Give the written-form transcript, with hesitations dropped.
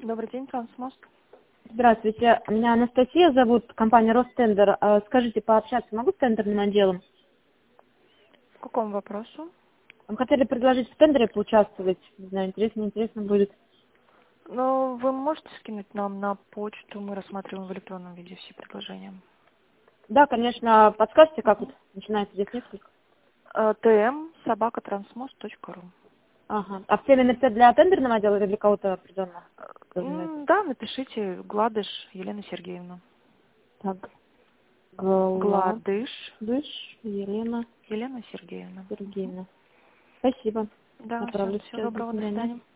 Добрый день, Трансмост. Здравствуйте, меня Анастасия зовут, компания Ростендер. Скажите, пообщаться могу с тендерным отделом? По какому вопросу? Мы хотели предложить в тендере поучаствовать. Не знаю, интересно, неинтересно будет. Ну, вы можете скинуть нам на почту, мы рассматриваем в электронном виде все предложения. Да, конечно, подскажите, как вот начинается здесь несколько? tm@transmost.ru. Ага. А все МНП для тендерного отдела или для кого-то определенного? Да, напишите Гладыш Елена Сергеевна. Так, Гладыш Гладыш Елена Елена Сергеевна. Сергеевна. Спасибо. Да, все, Отправлю всего сейчас. До доброго, до свидания. свидания.